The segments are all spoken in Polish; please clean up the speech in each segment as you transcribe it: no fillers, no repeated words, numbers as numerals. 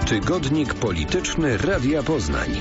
Tygodnik Polityczny Radia Poznań.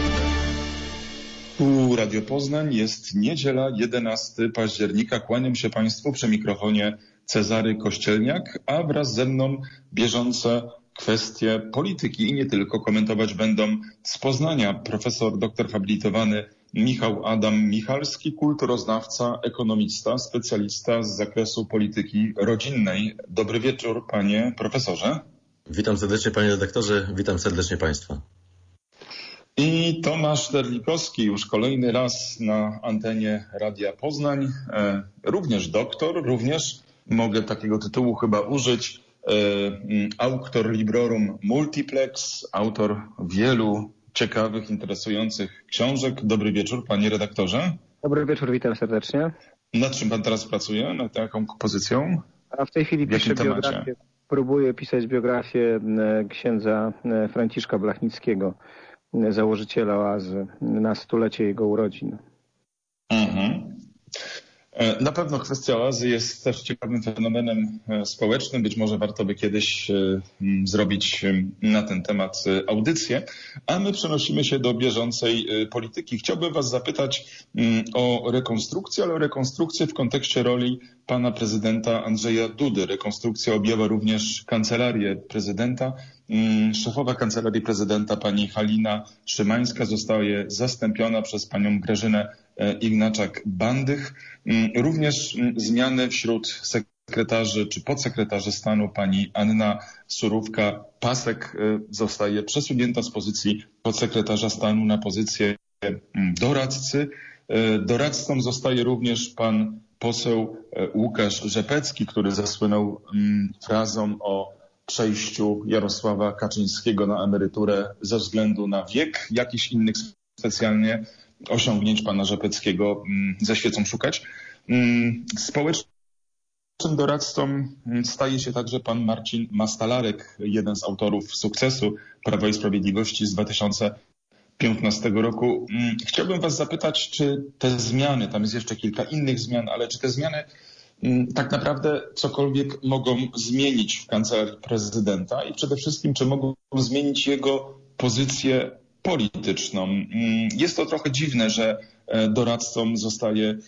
Tu Radio Poznań, jest niedziela, 11 października. Kłaniam się Państwu przy mikrofonie Cezary Kościelniak, a wraz ze mną bieżące kwestie polityki i nie tylko komentować będą z Poznania profesor doktor habilitowany Michał Adam Michalski, kulturoznawca, ekonomista, specjalista z zakresu polityki rodzinnej. Dobry wieczór, panie profesorze. Witam serdecznie, panie redaktorze, witam serdecznie państwa. I Tomasz Terlikowski, już kolejny raz na antenie Radia Poznań, również doktor, również mogę takiego tytułu chyba użyć, autor Librorum Multiplex, autor wielu ciekawych, interesujących książek. Dobry wieczór, panie redaktorze. Dobry wieczór, witam serdecznie. Nad czym pan teraz pracuje? Nad jaką pozycją? A w tej chwili piszę biografię. Próbuję pisać biografię księdza Franciszka Blachnickiego, założyciela Oazy, na 100-lecie jego urodzin. Na pewno kwestia Oazy jest też ciekawym fenomenem społecznym. Być może warto by kiedyś zrobić na ten temat audycję. A my przenosimy się do bieżącej polityki. Chciałbym was zapytać o rekonstrukcję, ale o rekonstrukcję w kontekście roli pana prezydenta Andrzeja Dudy. Rekonstrukcja objęła również kancelarię prezydenta. Szefowa Kancelarii Prezydenta pani Halina Szymańska zostaje zastąpiona przez panią Grażynę Ignaczak-Bandych. Również zmiany wśród sekretarzy czy podsekretarzy stanu pani Anna Surówka-Pasek zostaje przesunięta z pozycji podsekretarza stanu na pozycję doradcy. Doradcą zostaje również pan poseł Łukasz Rzepecki, który zasłynął frazą o przejściu Jarosława Kaczyńskiego na emeryturę ze względu na wiek. Jakichś innych specjalnie osiągnięć pana Rzepeckiego ze świecą szukać. Społecznym doradcą staje się także pan Marcin Mastalarek, jeden z autorów sukcesu Prawa i Sprawiedliwości z 2015 roku. Chciałbym was zapytać, czy te zmiany, tam jest jeszcze kilka innych zmian, ale czy te zmiany tak naprawdę cokolwiek mogą zmienić w Kancelarii Prezydenta i przede wszystkim, czy mogą zmienić jego pozycję polityczną. Jest to trochę dziwne, że doradcą zostaje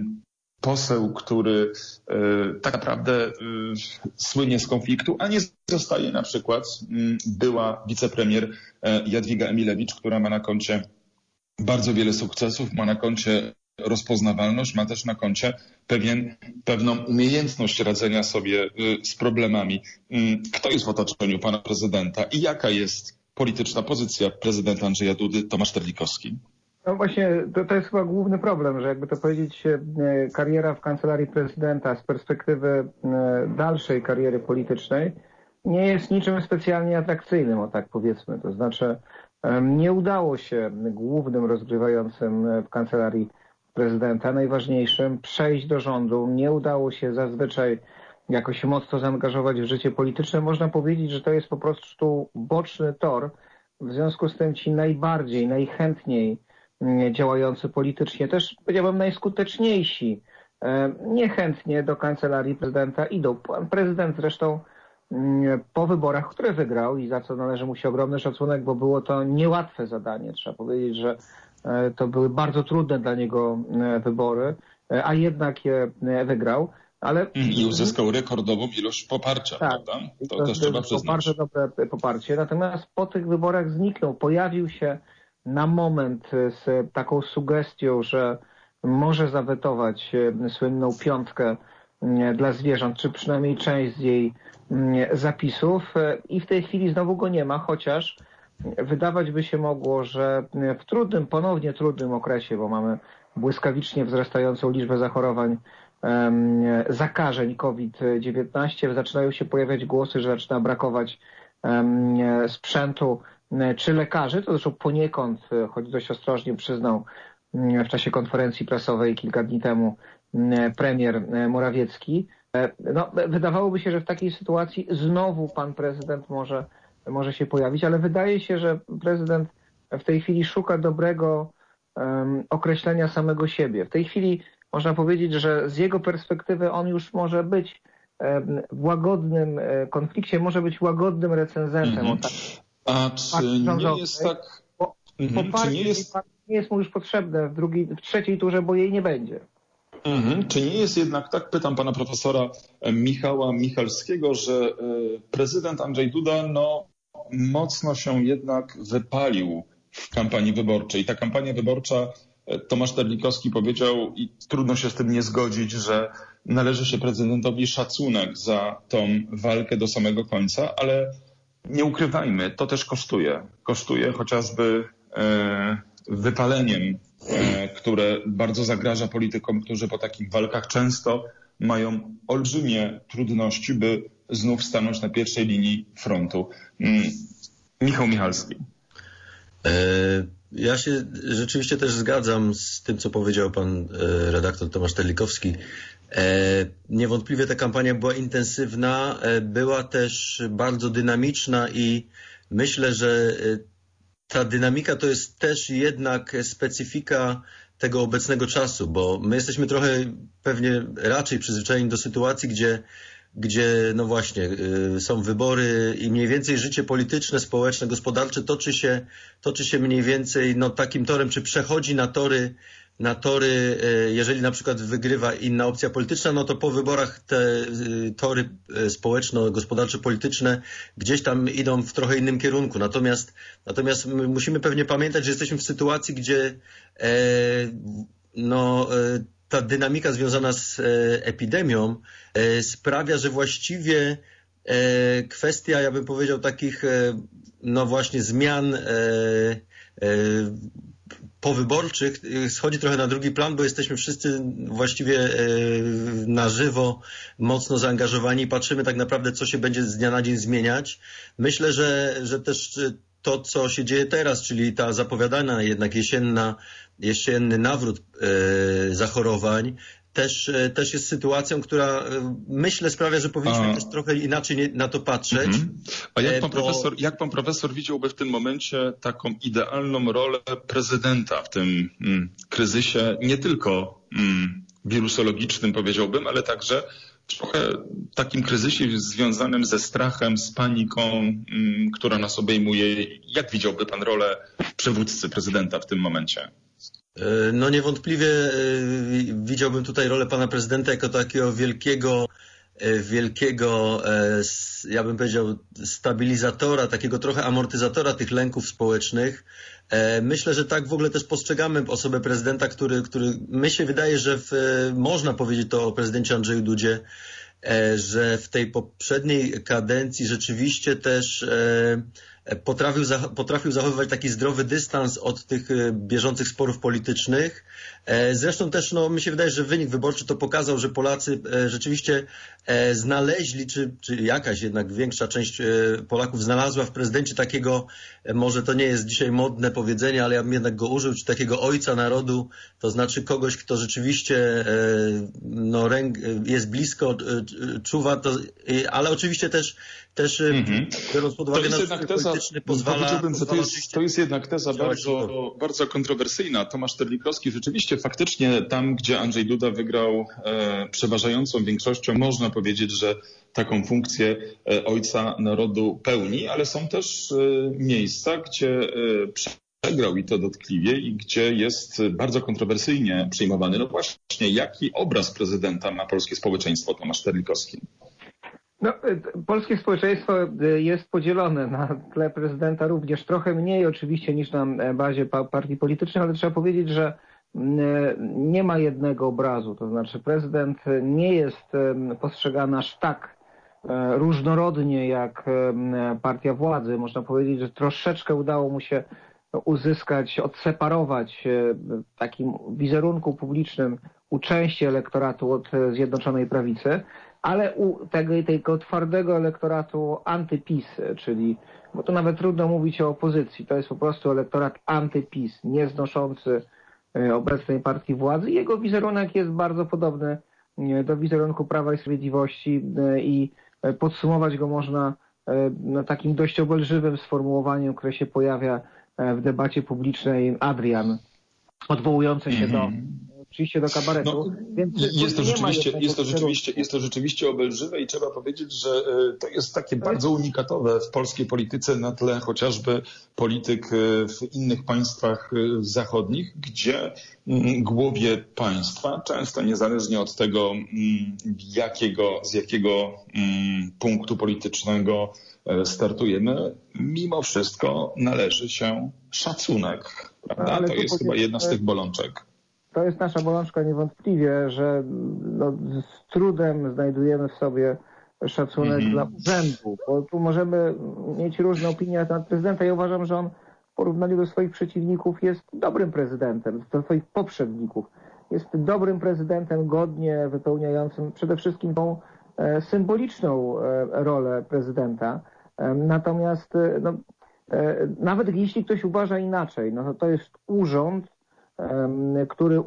poseł, który tak naprawdę słynie z konfliktu, a nie zostaje na przykład była wicepremier Jadwiga Emilewicz, która ma na koncie bardzo wiele sukcesów, ma na koncie rozpoznawalność, ma też na koncie pewną umiejętność radzenia sobie z problemami. Kto jest w otoczeniu pana prezydenta i jaka jest polityczna pozycja prezydenta Andrzeja Dudy? Tomasz Terlikowski. No właśnie, to jest chyba główny problem, że jakby to powiedzieć, kariera w Kancelarii Prezydenta z perspektywy dalszej kariery politycznej nie jest niczym specjalnie atrakcyjnym, o tak powiedzmy. To znaczy nie udało się głównym rozgrywającym w Kancelarii Prezydenta, najważniejszym, przejść do rządu. Nie udało się zazwyczaj jakoś mocno zaangażować w życie polityczne. Można powiedzieć, że to jest po prostu boczny tor. W związku z tym ci najbardziej, najchętniej działający politycznie, też powiedziałbym najskuteczniejsi, niechętnie do Kancelarii Prezydenta idą. Pan prezydent zresztą po wyborach, które wygrał i za co należy mu się ogromny szacunek, bo było to niełatwe zadanie. Trzeba powiedzieć, że to były bardzo trudne dla niego wybory, a jednak je wygrał. Ale i uzyskał rekordową ilość poparcia, tak, prawda? To też trzeba przyznać. Bardzo dobre poparcie. Natomiast po tych wyborach zniknął. Pojawił się na moment z taką sugestią, że może zawetować słynną piątkę dla zwierząt, czy przynajmniej część z jej zapisów. I w tej chwili znowu go nie ma, chociaż wydawać by się mogło, że w trudnym, ponownie trudnym okresie, bo mamy błyskawicznie wzrastającą liczbę zachorowań, zakażeń COVID-19, zaczynają się pojawiać głosy, że zaczyna brakować sprzętu czy lekarzy. To zresztą poniekąd, choć dość ostrożnie przyznał w czasie konferencji prasowej kilka dni temu premier Morawiecki. No, wydawałoby się, że w takiej sytuacji znowu pan prezydent może się pojawić, ale wydaje się, że prezydent w tej chwili szuka dobrego określenia samego siebie. W tej chwili można powiedzieć, że z jego perspektywy on już może być w łagodnym konflikcie, może być łagodnym recenzentem. A czy nie jest tak... Poparcie nie jest mu już potrzebne w trzeciej turze, bo jej nie będzie. Czy nie jest jednak tak, pytam pana profesora Michała Michalskiego, że prezydent Andrzej Duda mocno się jednak wypalił w kampanii wyborczej. Ta kampania wyborcza, Tomasz Terlikowski powiedział, i trudno się z tym nie zgodzić, że należy się prezydentowi szacunek za tą walkę do samego końca, ale nie ukrywajmy, to też kosztuje. Kosztuje chociażby wypaleniem, które bardzo zagraża politykom, którzy po takich walkach często mają olbrzymie trudności, by znów stanąć na pierwszej linii frontu. Michał Michalski. Ja się rzeczywiście też zgadzam z tym, co powiedział pan redaktor Tomasz Terlikowski. Niewątpliwie ta kampania była intensywna, była też bardzo dynamiczna i myślę, że ta dynamika to jest też jednak specyfika tego obecnego czasu, bo my jesteśmy trochę pewnie raczej przyzwyczajeni do sytuacji, gdzie no właśnie są wybory i mniej więcej życie polityczne, społeczne, gospodarcze toczy się mniej więcej takim torem, czy przechodzi na tory, jeżeli na przykład wygrywa inna opcja polityczna, no to po wyborach te tory społeczno-gospodarcze, polityczne gdzieś tam idą w trochę innym kierunku. Natomiast my musimy pewnie pamiętać, że jesteśmy w sytuacji, gdzie ta dynamika związana z epidemią sprawia, że właściwie kwestia, ja bym powiedział, takich właśnie zmian powyborczych schodzi trochę na drugi plan, bo jesteśmy wszyscy właściwie na żywo mocno zaangażowani i patrzymy tak naprawdę, co się będzie z dnia na dzień zmieniać. Myślę, że też to, co się dzieje teraz, czyli ta zapowiadana jednak jesienny nawrót zachorowań, też jest sytuacją, która myślę sprawia, że powinniśmy też trochę inaczej na to patrzeć. A jak pan profesor widziałby w tym momencie taką idealną rolę prezydenta w tym kryzysie, nie tylko wirusologicznym powiedziałbym, ale także trochę takim kryzysie związanym ze strachem, z paniką, która nas obejmuje. Jak widziałby pan rolę przywódcy, prezydenta w tym momencie? No niewątpliwie widziałbym tutaj rolę pana prezydenta jako takiego wielkiego, ja bym powiedział, stabilizatora, takiego trochę amortyzatora tych lęków społecznych. Myślę, że tak w ogóle też postrzegamy osobę prezydenta, który mi się wydaje, że można powiedzieć to o prezydencie Andrzeju Dudzie, że w tej poprzedniej kadencji rzeczywiście też potrafił zachowywać taki zdrowy dystans od tych bieżących sporów politycznych. Zresztą też mi się wydaje, że wynik wyborczy to pokazał, że Polacy rzeczywiście znaleźli, czy jakaś jednak większa część Polaków znalazła w prezydencie takiego, może to nie jest dzisiaj modne powiedzenie, ale ja bym jednak go użył, czy takiego ojca narodu, to znaczy kogoś, kto rzeczywiście jest blisko, czuwa to, ale oczywiście też biorąc pod uwagę nasz polityczny pozwala... To jest jednak teza bardzo kontrowersyjna. Tomasz Terlikowski rzeczywiście faktycznie tam, gdzie Andrzej Duda wygrał przeważającą większością, można powiedzieć, że taką funkcję ojca narodu pełni, ale są też miejsca, gdzie przegrał i to dotkliwie i gdzie jest bardzo kontrowersyjnie przyjmowany. No właśnie, jaki obraz prezydenta ma polskie społeczeństwo, Tomasz Terlikowski? Polskie społeczeństwo jest podzielone na tle prezydenta również trochę mniej oczywiście niż na bazie partii politycznych, ale trzeba powiedzieć, że nie ma jednego obrazu. To znaczy prezydent nie jest postrzegany aż tak różnorodnie jak partia władzy. Można powiedzieć, że troszeczkę udało mu się uzyskać, odseparować w takim wizerunku publicznym u części elektoratu od Zjednoczonej Prawicy. Ale u tego twardego elektoratu anty-PiS, czyli, bo to nawet trudno mówić o opozycji, to jest po prostu elektorat anty-PiS, nieznoszący obecnej partii władzy. Jego wizerunek jest bardzo podobny do wizerunku Prawa i Sprawiedliwości i podsumować go można takim dość obelżywym sformułowaniem, które się pojawia w debacie publicznej, Adrian, odwołujące się do przyjście do kabaretu. No, więc jest to rzeczywiście obelżywe i trzeba powiedzieć, że to jest takie bardzo unikatowe w polskiej polityce na tle chociażby polityk w innych państwach zachodnich, gdzie głowie państwa, często niezależnie od tego, z jakiego punktu politycznego startujemy, mimo wszystko należy się szacunek, prawda? Ale to jest chyba jedna z tych bolączek. To jest nasza bolączka niewątpliwie, że z trudem znajdujemy w sobie szacunek dla urzędu, bo tu możemy mieć różne opinie na temat prezydenta. Ja uważam, że on w porównaniu do swoich przeciwników jest dobrym prezydentem, do swoich poprzedników. Jest dobrym prezydentem, godnie wypełniającym przede wszystkim tą symboliczną rolę prezydenta. Natomiast nawet jeśli ktoś uważa inaczej, no to jest urząd, który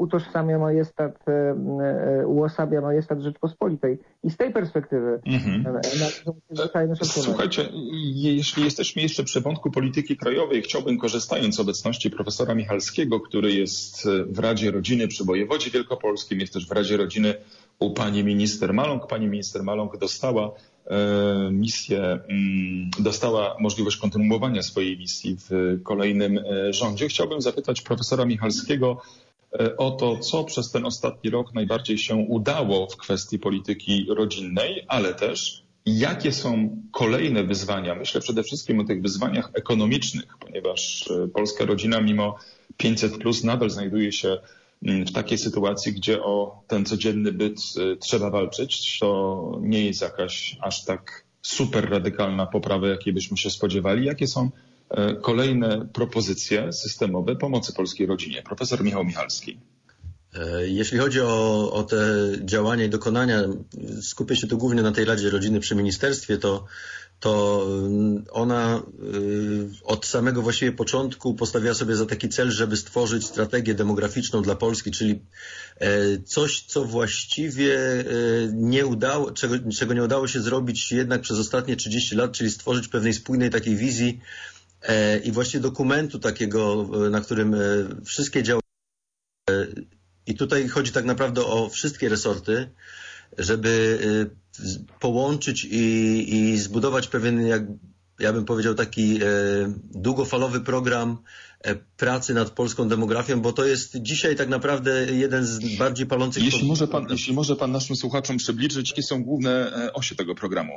uosabia majestat Rzeczpospolitej. I z tej perspektywy Słuchajcie, jeśli jesteśmy jeszcze przy wątku polityki krajowej, chciałbym, korzystając z obecności profesora Michalskiego, który jest w Radzie Rodziny przy wojewodzie wielkopolskim, jest też w Radzie Rodziny u pani minister Maląg. Pani minister Maląg dostała dostała możliwość kontynuowania swojej misji w kolejnym rządzie. Chciałbym zapytać profesora Michalskiego o to, co przez ten ostatni rok najbardziej się udało w kwestii polityki rodzinnej, ale też jakie są kolejne wyzwania. Myślę przede wszystkim o tych wyzwaniach ekonomicznych, ponieważ polska rodzina mimo 500+ nadal znajduje się w takiej sytuacji, gdzie o ten codzienny byt trzeba walczyć. To nie jest jakaś aż tak super radykalna poprawa, jakiej byśmy się spodziewali. Jakie są kolejne propozycje systemowe pomocy polskiej rodzinie? Profesor Michał Michalski. Jeśli chodzi o te działania i dokonania, skupię się tu głównie na tej Radzie Rodziny przy ministerstwie, to ona od samego właściwie początku postawiła sobie za taki cel, żeby stworzyć strategię demograficzną dla Polski, czyli coś, co właściwie nie udało, czego nie udało się zrobić jednak przez ostatnie 30 lat, czyli stworzyć pewnej spójnej takiej wizji i właściwie dokumentu takiego, na którym wszystkie działania, i tutaj chodzi tak naprawdę o wszystkie resorty, żeby połączyć i zbudować pewien, jak ja bym powiedział, taki długofalowy program pracy nad polską demografią, bo to jest dzisiaj tak naprawdę jeden z bardziej palących... Jeśli może pan naszym słuchaczom przybliżyć, jakie są główne osie tego programu?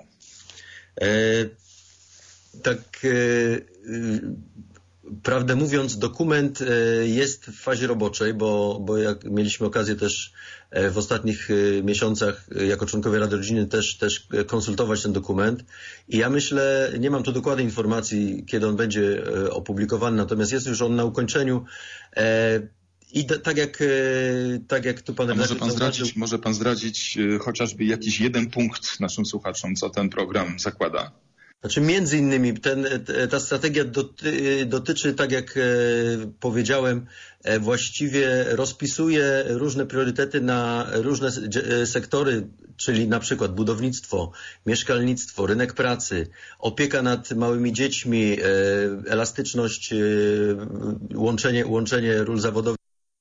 Prawdę mówiąc, dokument jest w fazie roboczej, bo jak mieliśmy okazję też w ostatnich miesiącach jako członkowie Rady Rodziny też konsultować ten dokument i ja myślę, nie mam tu dokładnej informacji, kiedy on będzie opublikowany, natomiast jest już on na ukończeniu. I tak jak tu pan redaktor może pan zdradzić chociażby jakiś jeden punkt naszym słuchaczom, co ten program zakłada? Znaczy między innymi ta strategia dotyczy, tak jak powiedziałem, właściwie rozpisuje różne priorytety na różne sektory, czyli na przykład budownictwo, mieszkalnictwo, rynek pracy, opieka nad małymi dziećmi, elastyczność, łączenie ról zawodowych,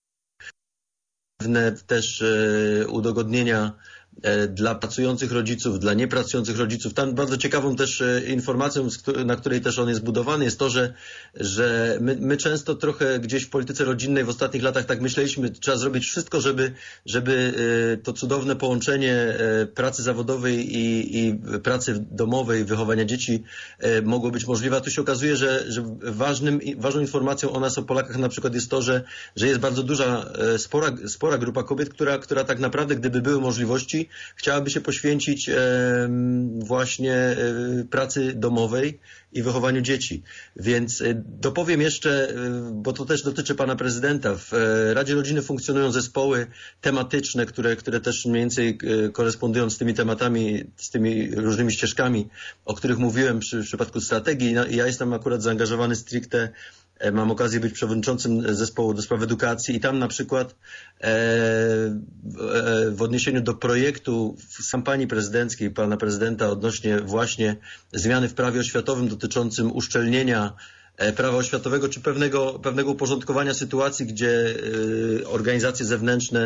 też udogodnienia dla pracujących rodziców, dla niepracujących rodziców. Tam bardzo ciekawą też informacją, na której też on jest budowany, jest to, że my często trochę gdzieś w polityce rodzinnej w ostatnich latach tak myśleliśmy, trzeba zrobić wszystko, żeby to cudowne połączenie pracy zawodowej i pracy domowej, wychowania dzieci mogło być możliwe. A tu się okazuje, że ważną informacją o nas, o Polakach na przykład jest to, że jest bardzo duża, spora grupa kobiet, która tak naprawdę, gdyby były możliwości, chciałaby się poświęcić właśnie pracy domowej i wychowaniu dzieci. Więc dopowiem jeszcze, bo to też dotyczy pana prezydenta. W Radzie Rodziny funkcjonują zespoły tematyczne, które też mniej więcej korespondują z tymi tematami, z tymi różnymi ścieżkami, o których mówiłem w przypadku strategii. Ja jestem akurat zaangażowany stricte, mam okazję być przewodniczącym zespołu do spraw edukacji i tam na przykład w odniesieniu do projektu z kampanii prezydenckiej pana prezydenta odnośnie właśnie zmiany w prawie oświatowym dotyczącym uszczelnienia prawa oświatowego, czy pewnego uporządkowania sytuacji, gdzie organizacje zewnętrzne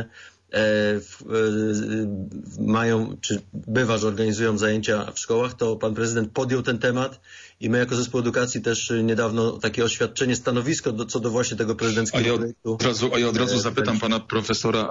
mają, czy bywa, że organizują zajęcia w szkołach, to pan prezydent podjął ten temat i my jako Zespół Edukacji też niedawno takie oświadczenie, stanowisko co do właśnie tego prezydenckiego projektu. A ja od razu zapytam pana profesora,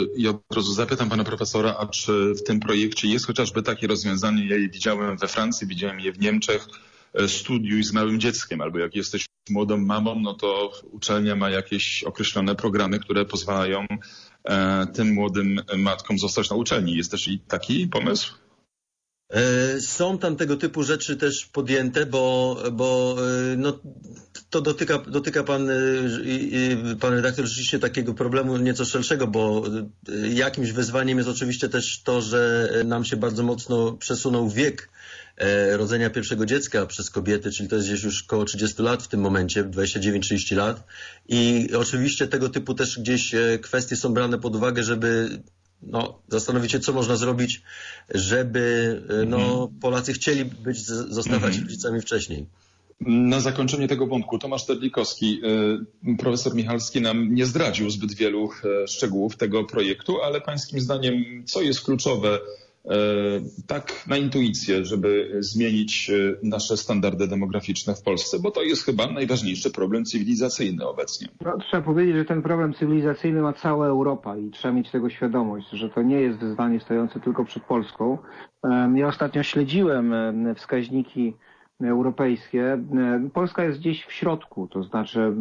a czy w tym projekcie jest chociażby takie rozwiązanie, ja je widziałem we Francji, widziałem je w Niemczech, studiuj z małym dzieckiem, albo jak jesteś młodą mamą, no to uczelnia ma jakieś określone programy, które pozwalają tym młodym matkom zostać na uczelni. Jest też i taki pomysł? Są tam tego typu rzeczy też podjęte, bo no, to dotyka pan redaktor rzeczywiście takiego problemu nieco szerszego, bo jakimś wyzwaniem jest oczywiście też to, że nam się bardzo mocno przesunął wiek rodzenia pierwszego dziecka przez kobiety, czyli to jest gdzieś już około 30 lat w tym momencie, 29-30 lat. I oczywiście tego typu też gdzieś kwestie są brane pod uwagę, żeby zastanowić się, co można zrobić, żeby Polacy chcieli zostawać rodzicami wcześniej. Na zakończenie tego wątku Tomasz Terlikowski, profesor Michalski nam nie zdradził zbyt wielu szczegółów tego projektu, ale pańskim zdaniem co jest kluczowe tak na intuicję, żeby zmienić nasze standardy demograficzne w Polsce, bo to jest chyba najważniejszy problem cywilizacyjny obecnie. Trzeba powiedzieć, że ten problem cywilizacyjny ma cała Europa i trzeba mieć tego świadomość, że to nie jest wyzwanie stojące tylko przed Polską. Ja ostatnio śledziłem wskaźniki europejskie. Polska jest gdzieś w środku, to znaczy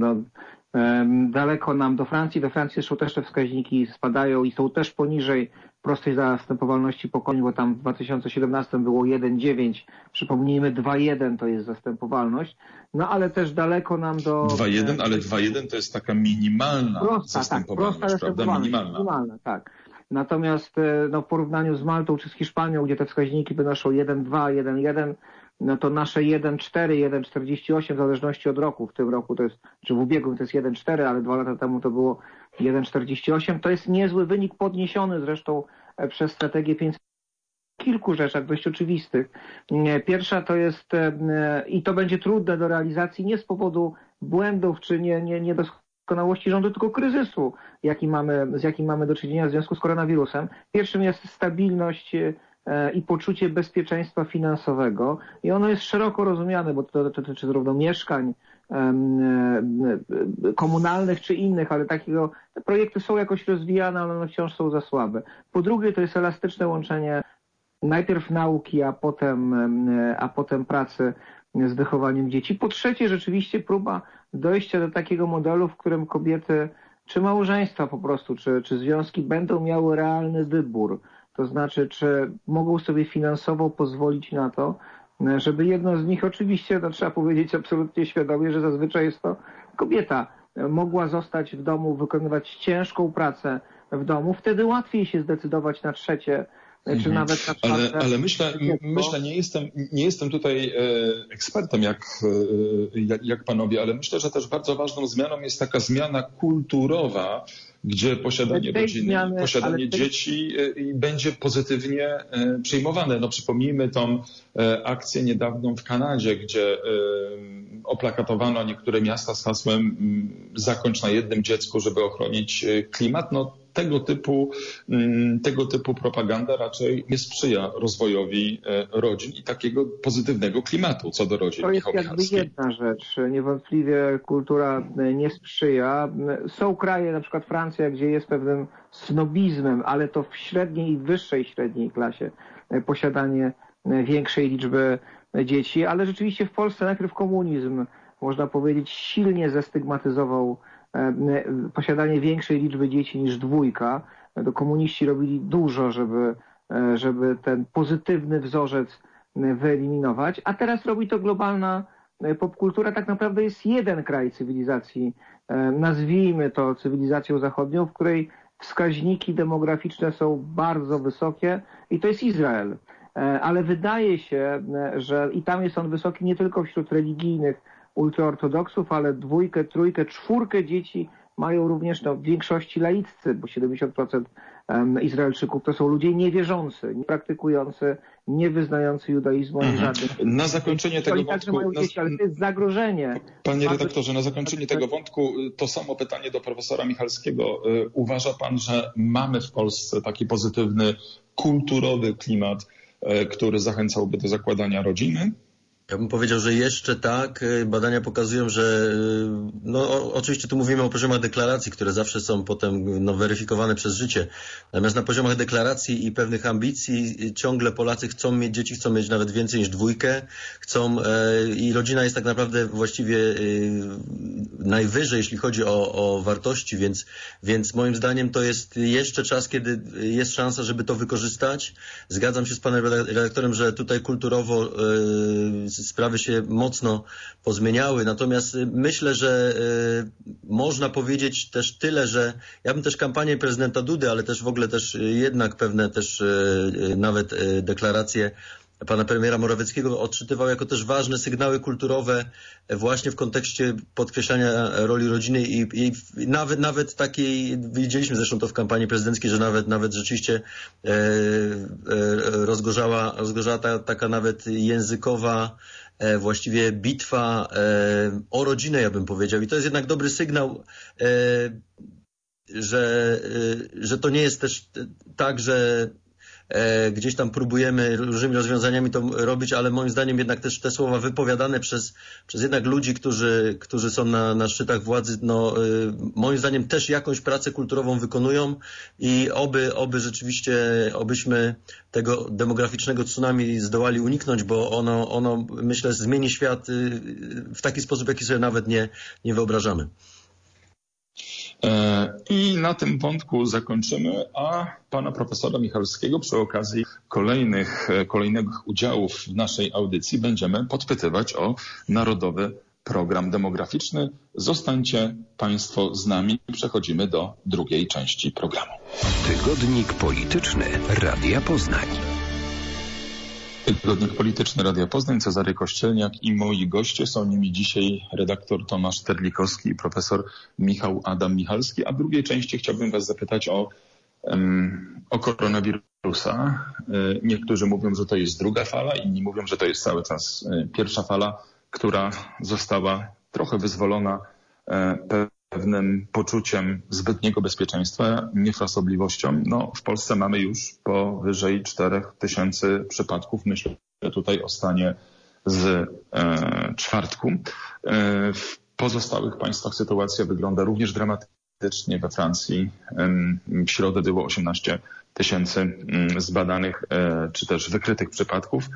daleko nam do Francji. We Francji zresztą też te wskaźniki spadają i są też poniżej prostej zastępowalności pokoleń, bo tam w 2017 było 1,9, przypomnijmy 2,1 to jest zastępowalność, ale też daleko nam do... 2,1, ale 2,1 to jest taka minimalna zastępowalność, prosta prawda? Minimalna, tak. Natomiast w porównaniu z Maltą czy z Hiszpanią, gdzie te wskaźniki wynoszą 1,2, 1,1, to nasze 1,4, 1,48 w zależności od roku. W tym roku to jest, czy w ubiegłym to jest 1,4, ale 2 lata temu to było 1,48. To jest niezły wynik, podniesiony zresztą przez strategię 500 w kilku rzeczach dość oczywistych. Pierwsza to jest, i to będzie trudne do realizacji nie z powodu błędów czy niedoskonałości rządu, tylko kryzysu, z jakim mamy do czynienia w związku z koronawirusem. Pierwszym jest stabilność i poczucie bezpieczeństwa finansowego i ono jest szeroko rozumiane, bo to dotyczy zarówno mieszkań komunalnych czy innych, ale te projekty są jakoś rozwijane, ale one wciąż są za słabe. Po drugie to jest elastyczne łączenie najpierw nauki, a potem pracy z wychowaniem dzieci. Po trzecie rzeczywiście próba dojścia do takiego modelu, w którym kobiety czy małżeństwa po prostu, czy związki będą miały realny wybór. To znaczy, czy mogą sobie finansowo pozwolić na to, żeby jedno z nich, oczywiście, trzeba powiedzieć absolutnie świadomie, że zazwyczaj jest to kobieta, mogła zostać w domu, wykonywać ciężką pracę w domu, wtedy łatwiej się zdecydować na trzecie, czy nawet na czwarte. Ale myślę, nie jestem tutaj ekspertem jak panowie, ale myślę, że też bardzo ważną zmianą jest taka zmiana kulturowa, gdzie posiadanie rodziny, posiadanie dzieci będzie pozytywnie przyjmowane. Przypomnijmy tą akcję niedawną w Kanadzie, gdzie oplakatowano niektóre miasta z hasłem zakończ na jednym dziecku, żeby ochronić klimat. Tego typu propaganda raczej nie sprzyja rozwojowi rodzin i takiego pozytywnego klimatu co do rodzin. To jest jakby jedna rzecz. Niewątpliwie kultura nie sprzyja. Są kraje, na przykład Francja, gdzie jest pewnym snobizmem, ale to w średniej i wyższej średniej klasie posiadanie większej liczby dzieci, ale rzeczywiście w Polsce najpierw komunizm, można powiedzieć, silnie zestygmatyzował posiadanie większej liczby dzieci niż dwójka. To komuniści robili dużo, żeby ten pozytywny wzorzec wyeliminować, a teraz robi to globalna popkultura. Tak naprawdę jest jeden kraj cywilizacji, nazwijmy to cywilizacją zachodnią, w której wskaźniki demograficzne są bardzo wysokie i to jest Izrael. Ale wydaje się, że i tam jest on wysoki nie tylko wśród religijnych ultraortodoksów, ale 2, 3, 4 dzieci mają również w większości laiccy, bo 70% Izraelczyków to są ludzie niewierzący, niepraktykujący, niewyznający judaizmu ani żadnych. Na zakończenie tego wątku... mają dzieci, ale to jest zagrożenie. Panie redaktorze, na zakończenie tego wątku to samo pytanie do profesora Michalskiego. Uważa pan, że mamy w Polsce taki pozytywny, kulturowy klimat, który zachęcałby do zakładania rodziny? Ja bym powiedział, że jeszcze tak. Badania pokazują, że no oczywiście tu mówimy o poziomach deklaracji, które zawsze są potem weryfikowane przez życie. Natomiast na poziomach deklaracji i pewnych ambicji ciągle Polacy chcą mieć dzieci, chcą mieć nawet więcej niż 2, chcą i rodzina jest tak naprawdę właściwie najwyżej, jeśli chodzi o wartości, więc moim zdaniem to jest jeszcze czas, kiedy jest szansa, żeby to wykorzystać. Zgadzam się z panem redaktorem, że tutaj kulturowo sprawy się mocno pozmieniały, natomiast myślę, że można powiedzieć też tyle, że ja bym też kampanię prezydenta Dudy, ale też w ogóle też jednak pewne też nawet deklaracje pana premiera Morawieckiego odczytywał jako też ważne sygnały kulturowe właśnie w kontekście podkreślania roli rodziny i nawet takiej, widzieliśmy zresztą to w kampanii prezydenckiej, że nawet rzeczywiście rozgorzała taka nawet językowa właściwie bitwa o rodzinę, ja bym powiedział. I to jest jednak dobry sygnał, że to nie jest też tak, że gdzieś tam próbujemy różnymi rozwiązaniami to robić, ale moim zdaniem jednak też te słowa wypowiadane przez jednak ludzi, którzy są na szczytach władzy, no moim zdaniem też jakąś pracę kulturową wykonują i oby rzeczywiście, obyśmy tego demograficznego tsunami zdołali uniknąć, bo ono myślę zmieni świat w taki sposób, jaki sobie nawet nie wyobrażamy. I na tym wątku zakończymy, a pana profesora Michalskiego przy okazji kolejnych udziałów w naszej audycji będziemy podpytywać o Narodowy Program Demograficzny. Zostańcie państwo z nami. Przechodzimy do drugiej części programu. Tygodnik Polityczny Radia Poznań. Tygodnik Polityczny Radia Poznań, Cezary Kościelniak i moi goście. Są nimi dzisiaj redaktor Tomasz Terlikowski i profesor Michał Adam Michalski. A w drugiej części chciałbym was zapytać o koronawirusa. Niektórzy mówią, że to jest druga fala, inni mówią, że to jest cały czas pierwsza fala, która została trochę wyzwolona pewnym poczuciem zbytniego bezpieczeństwa, niefrasobliwością. No, w Polsce mamy już powyżej 4000 przypadków. Myślę tutaj o stanie z czwartku. W pozostałych państwach sytuacja wygląda również dramatycznie. We Francji w środę było 18 000 zbadanych czy też wykrytych przypadków.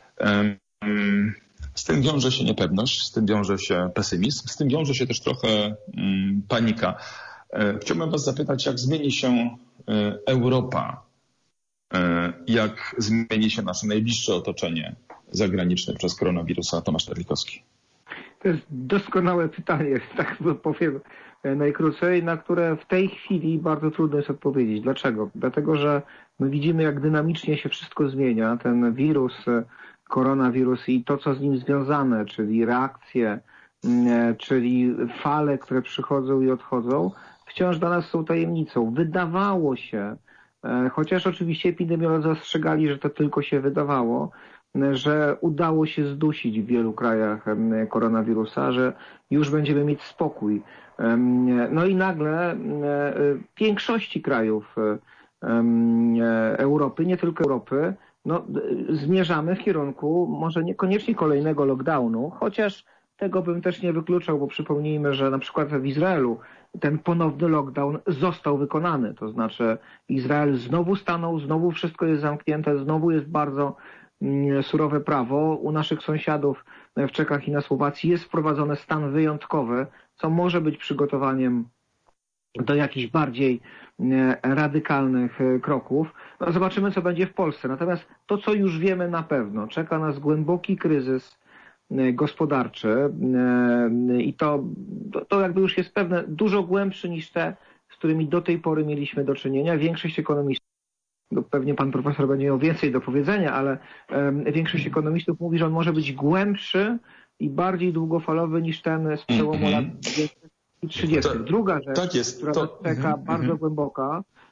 Z tym wiąże się niepewność, z tym wiąże się pesymizm, z tym wiąże się też trochę panika. Chciałbym was zapytać, jak zmieni się Europa, jak zmieni się nasze najbliższe otoczenie zagraniczne przez koronawirusa. Tomasz Terlikowski. To jest doskonałe pytanie, tak powiem najkrócej, na które w tej chwili bardzo trudno jest odpowiedzieć. Dlaczego? Dlatego, że my widzimy, jak dynamicznie się wszystko zmienia. Ten wirus, koronawirus i to, co z nim związane, czyli reakcje, czyli fale, które przychodzą i odchodzą, wciąż dla nas są tajemnicą. Wydawało się, chociaż oczywiście epidemiolodzy ostrzegali, że to tylko się wydawało, że udało się zdusić w wielu krajach koronawirusa, że już będziemy mieć spokój. No i nagle w większości krajów Europy, nie tylko Europy, no, zmierzamy w kierunku może niekoniecznie kolejnego lockdownu, chociaż tego bym też nie wykluczał, bo przypomnijmy, że na przykład w Izraelu ten ponowny lockdown został wykonany. To znaczy Izrael znowu stanął, znowu wszystko jest zamknięte, znowu jest bardzo surowe prawo. U naszych sąsiadów w Czechach i na Słowacji jest wprowadzony stan wyjątkowy, co może być przygotowaniem do jakichś bardziej radykalnych kroków. No, zobaczymy, co będzie w Polsce. Natomiast to, co już wiemy na pewno, czeka nas głęboki kryzys gospodarczy i to jakby już jest pewne dużo głębszy niż te, z którymi do tej pory mieliśmy do czynienia. Większość ekonomistów, no pewnie pan profesor będzie miał więcej do powiedzenia, ale większość ekonomistów mówi, że on może być głębszy i bardziej długofalowy niż ten z przełomu lat 20 i 30. Druga rzecz, która nas czeka bardzo głęboka,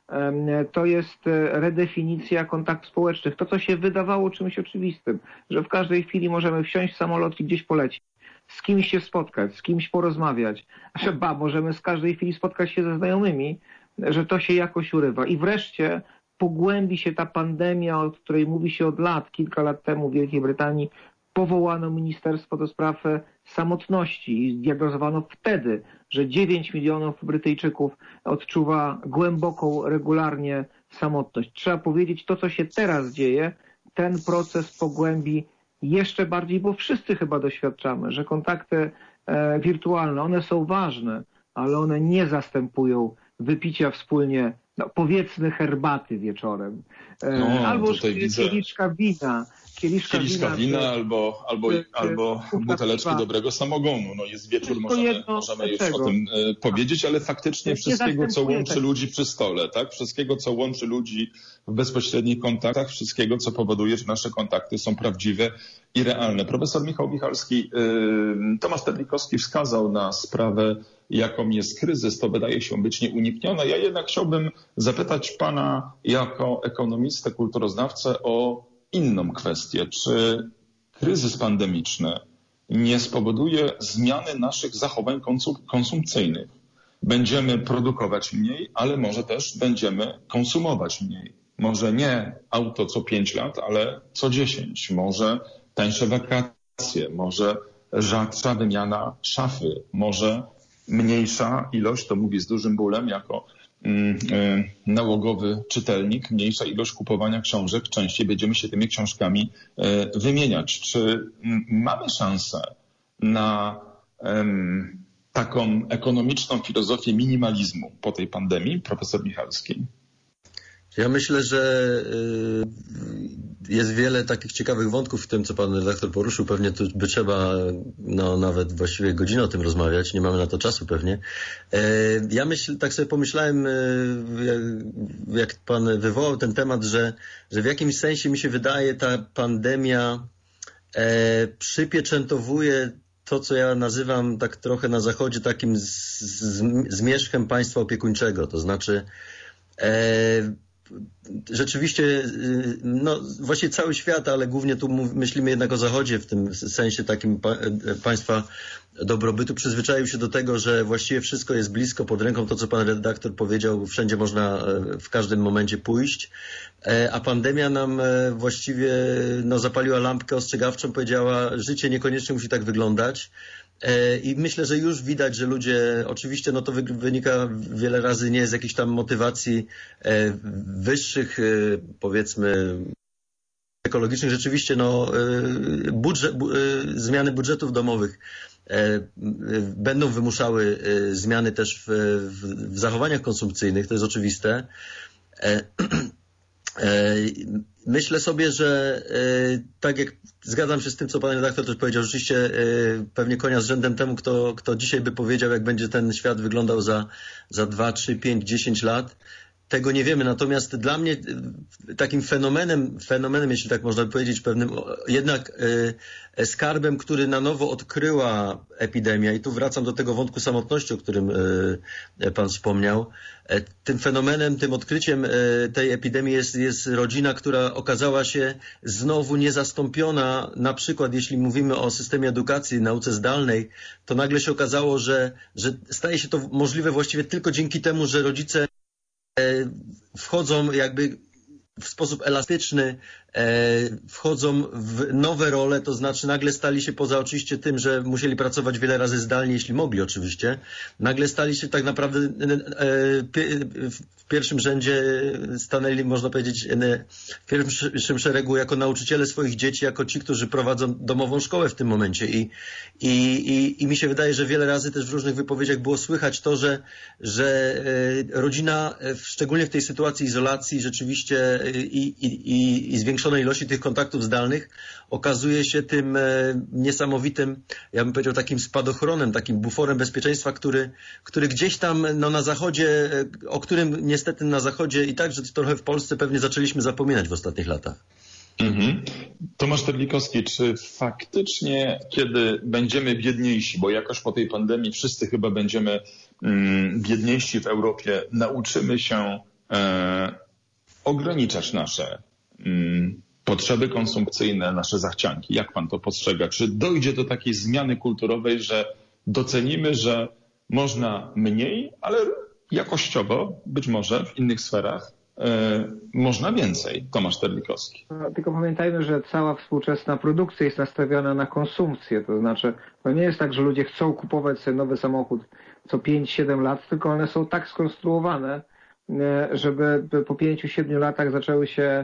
to jest redefinicja kontaktów społecznych. To, co się wydawało czymś oczywistym, że w każdej chwili możemy wsiąść w samolot i gdzieś polecieć, z kimś się spotkać, z kimś porozmawiać, że możemy z każdej chwili spotkać się ze znajomymi, że to się jakoś urywa. I wreszcie pogłębi się ta pandemia, o której mówi się od lat. Kilka lat temu w Wielkiej Brytanii powołano Ministerstwo do Spraw Samotności i zdiagnozowano wtedy, że 9 milionów Brytyjczyków odczuwa głęboką, regularnie samotność. Trzeba powiedzieć, to co się teraz dzieje, ten proces pogłębi jeszcze bardziej, bo wszyscy chyba doświadczamy, że kontakty wirtualne, one są ważne, ale one nie zastępują wypicia wspólnie, powiedzmy, herbaty wieczorem. Albo kieliszka wina. Kieliszka wina albo buteleczki dobrego samogonu. No jest wieczór, możemy już o tym powiedzieć, ale faktycznie wszystkiego, co łączy ludzi przy stole, tak? Wszystkiego, co łączy ludzi w bezpośrednich kontaktach, wszystkiego, co powoduje, że nasze kontakty są prawdziwe i realne. Profesor Michał Michalski, Tomasz Terlikowski wskazał na sprawę, jaką jest kryzys. To wydaje się być nieuniknione. Ja jednak chciałbym zapytać pana jako ekonomistę, kulturoznawcę o inną kwestię. Czy kryzys pandemiczny nie spowoduje zmiany naszych zachowań konsumpcyjnych? Będziemy produkować mniej, ale może też będziemy konsumować mniej. Może nie auto co 5 lat, ale co 10. Może tańsze wakacje, może rzadsza wymiana szafy, może mniejsza ilość, to mówię z dużym bólem jako nałogowy czytelnik, mniejsza ilość kupowania książek, częściej będziemy się tymi książkami wymieniać. Czy mamy szansę na taką ekonomiczną filozofię minimalizmu po tej pandemii, profesor Michalski? Ja myślę, że jest wiele takich ciekawych wątków w tym, co pan redaktor poruszył. Pewnie tu by trzeba nawet właściwie godzinę o tym rozmawiać. Nie mamy na to czasu pewnie. Ja tak sobie pomyślałem, jak pan wywołał ten temat, że w jakimś sensie mi się wydaje, ta pandemia przypieczętowuje to, co ja nazywam tak trochę na zachodzie takim zmierzchem państwa opiekuńczego. To znaczy rzeczywiście, właściwie cały świat, ale głównie tu myślimy jednak o Zachodzie w tym sensie takim państwa dobrobytu, przyzwyczaił się do tego, że właściwie wszystko jest blisko, pod ręką, to co pan redaktor powiedział, wszędzie można w każdym momencie pójść, a pandemia nam właściwie zapaliła lampkę ostrzegawczą, powiedziała, życie niekoniecznie musi tak wyglądać. I myślę, że już widać, że ludzie, oczywiście to wynika wiele razy nie z jakichś tam motywacji wyższych, powiedzmy ekologicznych, rzeczywiście zmiany budżetów domowych będą wymuszały zmiany też w zachowaniach konsumpcyjnych, to jest oczywiste. Myślę sobie, że tak jak zgadzam się z tym, co pan redaktor też powiedział, rzeczywiście pewnie konia z rzędem temu, kto dzisiaj by powiedział, jak będzie ten świat wyglądał za 2, 3, 5, 10 lat. Tego nie wiemy, natomiast dla mnie takim fenomenem, jeśli tak można powiedzieć, pewnym jednak skarbem, który na nowo odkryła epidemia, i tu wracam do tego wątku samotności, o którym pan wspomniał, tym fenomenem, tym odkryciem tej epidemii jest rodzina, która okazała się znowu niezastąpiona. Na przykład jeśli mówimy o systemie edukacji, nauce zdalnej, to nagle się okazało, że staje się to możliwe właściwie tylko dzięki temu, że rodzice wchodzą jakby w sposób elastyczny, wchodzą w nowe role, to znaczy nagle stali się, poza oczywiście tym, że musieli pracować wiele razy zdalnie, jeśli mogli oczywiście, nagle stali się tak naprawdę w pierwszym rzędzie stanęli, można powiedzieć, w pierwszym szeregu jako nauczyciele swoich dzieci, jako ci, którzy prowadzą domową szkołę w tym momencie i mi się wydaje, że wiele razy też w różnych wypowiedziach było słychać to, że rodzina, szczególnie w tej sytuacji izolacji rzeczywiście i zwiększonej ilości tych kontaktów zdalnych okazuje się tym niesamowitym, ja bym powiedział, takim spadochronem, takim buforem bezpieczeństwa, który gdzieś tam na Zachodzie, o którym niestety na Zachodzie i także trochę w Polsce pewnie zaczęliśmy zapominać w ostatnich latach. Tomasz Terlikowski, czy faktycznie, kiedy będziemy biedniejsi, bo jakoś po tej pandemii wszyscy chyba będziemy biedniejsi w Europie, nauczymy się ograniczać nasze potrzeby konsumpcyjne, nasze zachcianki. Jak pan to postrzega? Czy dojdzie do takiej zmiany kulturowej, że docenimy, że można mniej, ale jakościowo, być może w innych sferach, można więcej? Tomasz Terlikowski. Tylko pamiętajmy, że cała współczesna produkcja jest nastawiona na konsumpcję. To znaczy, to nie jest tak, że ludzie chcą kupować sobie nowy samochód co 5-7 lat, tylko one są tak skonstruowane, żeby po 5-7 latach zaczęły się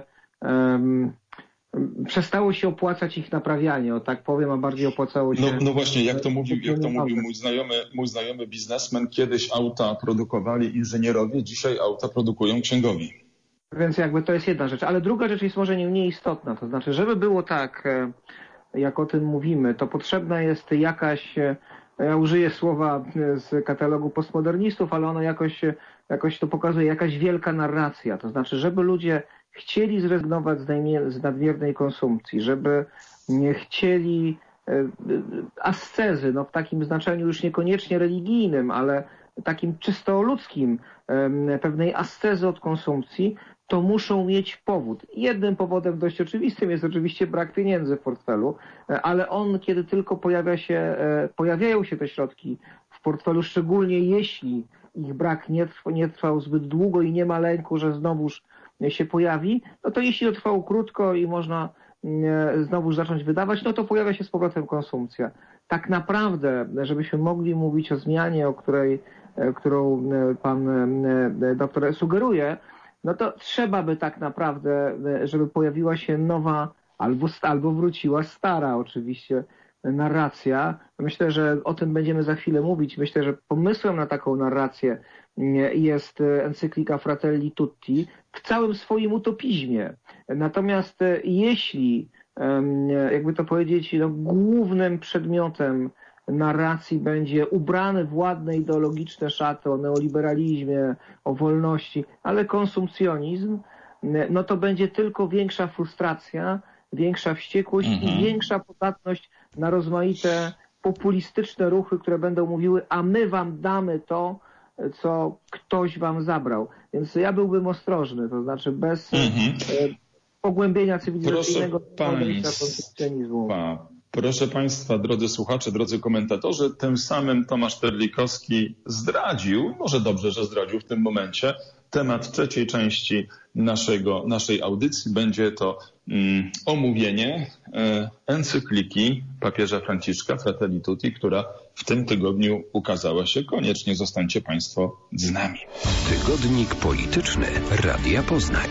przestało się opłacać ich naprawianie, o tak powiem, a bardziej opłacało się... No właśnie, jak to mówił mój znajomy biznesmen, kiedyś auta produkowali inżynierowie, dzisiaj auta produkują księgowi. Więc jakby to jest jedna rzecz. Ale druga rzecz jest może nie mniej istotna. To znaczy, żeby było tak, jak o tym mówimy, to potrzebna jest jakaś, ja użyję słowa z katalogu postmodernistów, ale ono jakoś to pokazuje, jakaś wielka narracja. To znaczy, żeby ludzie chcieli zrezygnować z nadmiernej konsumpcji, żeby nie chcieli ascezy, no w takim znaczeniu już niekoniecznie religijnym, ale takim czysto ludzkim, pewnej ascezy od konsumpcji, to muszą mieć powód. Jednym powodem dość oczywistym jest oczywiście brak pieniędzy w portfelu, ale on, kiedy tylko pojawiają się te środki w portfelu, szczególnie jeśli ich brak nie trwał zbyt długo i nie ma lęku, że znowuż się pojawi, no to jeśli to trwało krótko i można znowu zacząć wydawać, no to pojawia się z powrotem konsumpcja. Tak naprawdę, żebyśmy mogli mówić o zmianie, którą pan doktor sugeruje, no to trzeba by tak naprawdę, żeby pojawiła się nowa, albo wróciła stara oczywiście narracja. Myślę, że o tym będziemy za chwilę mówić. Myślę, że pomysłem na taką narrację jest encyklika Fratelli Tutti w całym swoim utopizmie. Natomiast jeśli, jakby to powiedzieć, no, głównym przedmiotem narracji będzie ubrany w ładne ideologiczne szaty o neoliberalizmie, o wolności, ale konsumpcjonizm, no to będzie tylko większa frustracja, większa wściekłość i większa podatność na rozmaite populistyczne ruchy, które będą mówiły, a my wam damy to, co ktoś wam zabrał. Więc ja byłbym ostrożny, to znaczy bez pogłębienia cywilizacyjnego konsumpcjonizmu. Proszę Państwa, drodzy słuchacze, drodzy komentatorzy, tym samym Tomasz Terlikowski może dobrze, że zdradził w tym momencie, temat trzeciej części naszej audycji. Będzie to omówienie encykliki papieża Franciszka Fratelli Tutti, która w tym tygodniu ukazała się. Koniecznie zostańcie Państwo z nami. Tygodnik polityczny Radia Poznań.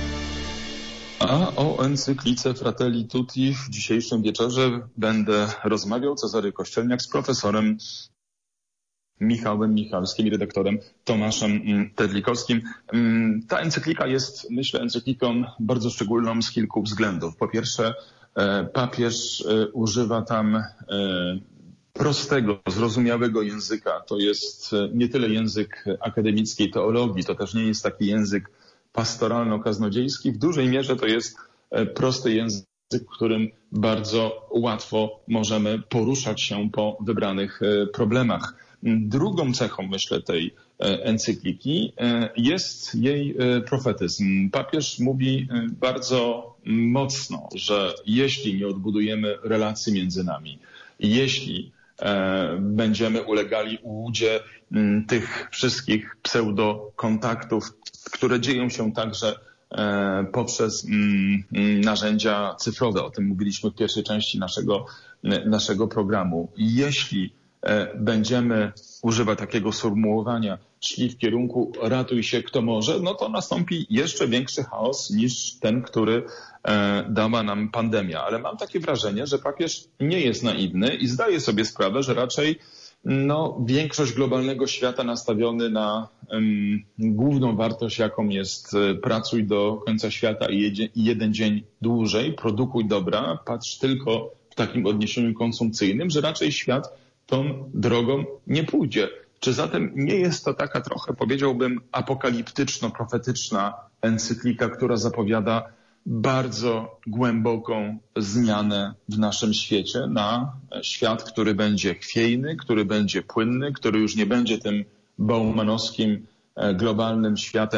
A o encyklice Fratelli Tutti w dzisiejszym wieczorze będę rozmawiał, Cezary Kościelniak, z profesorem Michałem Michalskim i redaktorem Tomaszem Terlikowskim. Ta encyklika jest, myślę, encykliką bardzo szczególną z kilku względów. Po pierwsze, papież używa tam prostego, zrozumiałego języka. To jest nie tyle język akademickiej teologii, to też nie jest taki język pastoralno-kaznodziejski. W dużej mierze to jest prosty język, w którym bardzo łatwo możemy poruszać się po wybranych problemach. Drugą cechą, myślę, tej encykliki jest jej profetyzm. Papież mówi bardzo mocno, że jeśli nie odbudujemy relacji między nami, jeśli będziemy ulegali ułudzie tych wszystkich pseudokontaktów, które dzieją się także poprzez narzędzia cyfrowe. O tym mówiliśmy w pierwszej części naszego programu. Jeśli będziemy używać takiego sformułowania, szli w kierunku ratuj się kto może, no to nastąpi jeszcze większy chaos niż ten, który dała nam pandemia. Ale mam takie wrażenie, że papież nie jest naiwny i zdaje sobie sprawę, że raczej większość globalnego świata nastawiony na główną wartość, jaką jest pracuj do końca świata i jeden dzień dłużej, produkuj dobra, patrz tylko w takim odniesieniu konsumpcyjnym, że raczej świat tą drogą nie pójdzie. Czy zatem nie jest to taka trochę, powiedziałbym, apokaliptyczno-profetyczna encyklika, która zapowiada bardzo głęboką zmianę w naszym świecie na świat, który będzie chwiejny, który będzie płynny, który już nie będzie tym baumanowskim, globalnym światem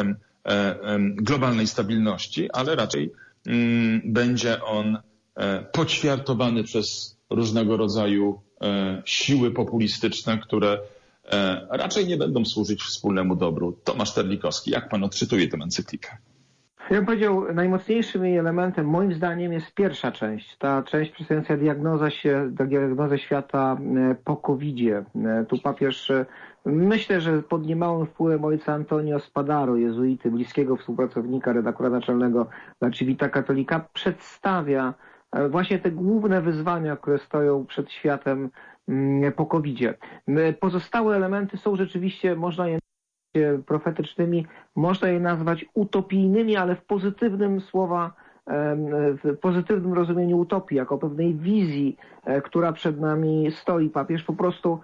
globalnej stabilności, ale raczej będzie on poćwiartowany przez różnego rodzaju siły populistyczne, które raczej nie będą służyć wspólnemu dobru. Tomasz Terlikowski, jak pan odczytuje tę encyklikę? Ja bym powiedział, najmocniejszym jej elementem moim zdaniem jest pierwsza część. Ta część przedstawiająca diagnozę świata po COVID-zie. Tu papież, myślę, że pod niemałym wpływem ojca Antonio Spadaro, jezuity, bliskiego współpracownika, redaktora naczelnego La Civita Cattolica, przedstawia właśnie te główne wyzwania, które stoją przed światem po COVID-zie. Pozostałe elementy są rzeczywiście, można je profetycznymi, można je nazwać utopijnymi, ale w pozytywnym w pozytywnym rozumieniu utopii, jako pewnej wizji, która przed nami stoi. Papież po prostu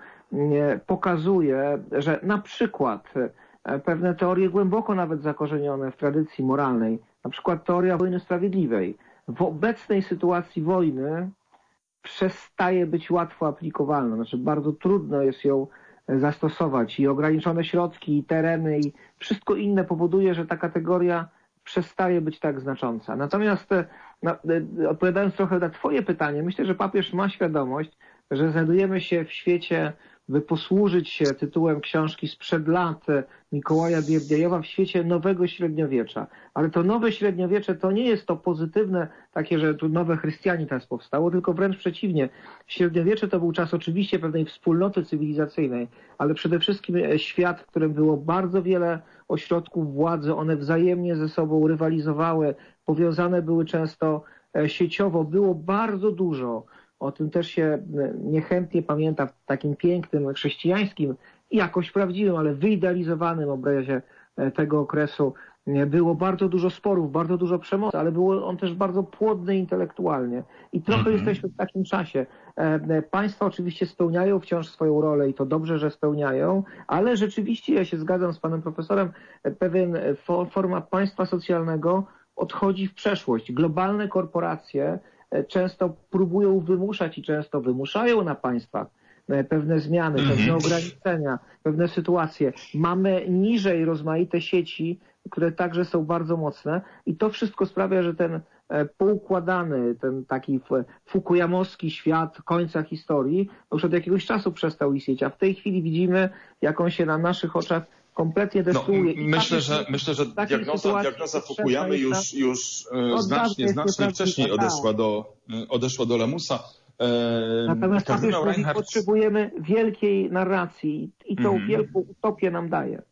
pokazuje, że na przykład pewne teorie głęboko nawet zakorzenione w tradycji moralnej, na przykład teoria wojny sprawiedliwej, w obecnej sytuacji wojny przestaje być łatwo aplikowalna. Znaczy bardzo trudno jest ją zastosować i ograniczone środki, i tereny, i wszystko inne powoduje, że ta kategoria przestaje być tak znacząca. Natomiast odpowiadając trochę na twoje pytanie, myślę, że papież ma świadomość, że znajdujemy się w świecie, by posłużyć się tytułem książki sprzed lat Mikołaja Bierdiajewa, w świecie nowego średniowiecza. Ale to nowe średniowiecze to nie jest to pozytywne, takie, że tu nowe Chrystianitas powstało, tylko wręcz przeciwnie. Średniowiecze to był czas oczywiście pewnej wspólnoty cywilizacyjnej, ale przede wszystkim świat, w którym było bardzo wiele ośrodków władzy, one wzajemnie ze sobą rywalizowały, powiązane były często sieciowo, było bardzo dużo. O tym też się niechętnie pamięta w takim pięknym, chrześcijańskim i jakoś prawdziwym, ale wyidealizowanym obrazie tego okresu. Było bardzo dużo sporów, bardzo dużo przemocy, ale był on też bardzo płodny intelektualnie. I trochę jesteśmy w takim czasie. Państwa oczywiście spełniają wciąż swoją rolę i to dobrze, że spełniają, ale rzeczywiście, ja się zgadzam z panem profesorem, pewien forma państwa socjalnego odchodzi w przeszłość. Globalne korporacje często próbują wymuszać i często wymuszają na państwach pewne zmiany, pewne ograniczenia, pewne sytuacje. Mamy niżej rozmaite sieci, które także są bardzo mocne i to wszystko sprawia, że ten poukładany, ten taki fukuyamowski świat końca historii już od jakiegoś czasu przestał istnieć, a w tej chwili widzimy, jak on się na naszych oczach kompletnie destruuje. Myślę, że diagnoza Fukuyamy już znacznie wcześniej odeszła do lamusa. Natomiast potrzebujemy wielkiej narracji i tą wielką utopię nam daje.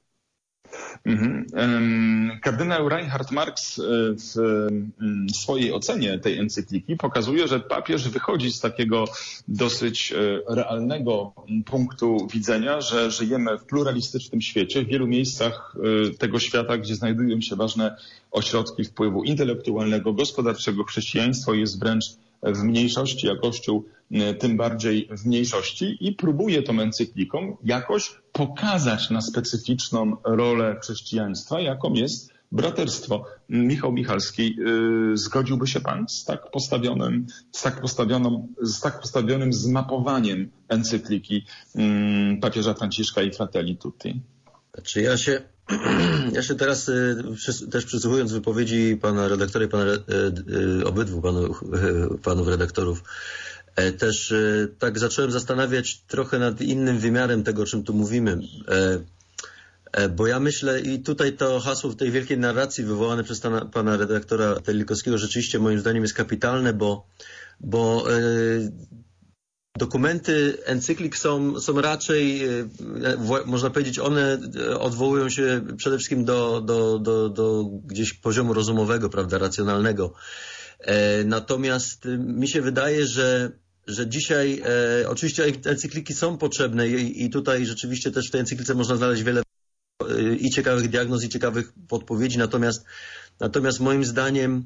Kardynał Reinhard Marx w swojej ocenie tej encykliki pokazuje, że papież wychodzi z takiego dosyć realnego punktu widzenia, że żyjemy w pluralistycznym świecie, w wielu miejscach tego świata, gdzie znajdują się ważne ośrodki wpływu intelektualnego, gospodarczego, chrześcijaństwo jest wręcz w mniejszości, a Kościół tym bardziej w mniejszości i próbuje tą encykliką jakoś pokazać na specyficzną rolę chrześcijaństwa, jaką jest braterstwo. Michał Michalski, zgodziłby się pan z tak postawionym zmapowaniem encykliki papieża Franciszka i Fratelli Tutti? Znaczy ja się teraz też przysłuchując wypowiedzi pana redaktora i obydwu panów redaktorów, też tak zacząłem zastanawiać trochę nad innym wymiarem tego, o czym tu mówimy. Bo ja myślę, i tutaj to hasło w tej wielkiej narracji wywołane przez pana redaktora Terlikowskiego rzeczywiście moim zdaniem jest kapitalne, bo dokumenty encyklik są raczej, można powiedzieć, one odwołują się przede wszystkim do gdzieś poziomu rozumowego, prawda, racjonalnego. Natomiast mi się wydaje, że dzisiaj oczywiście encykliki są potrzebne i tutaj rzeczywiście też w tej encyklice można znaleźć wiele i ciekawych diagnoz, i ciekawych podpowiedzi. Natomiast moim zdaniem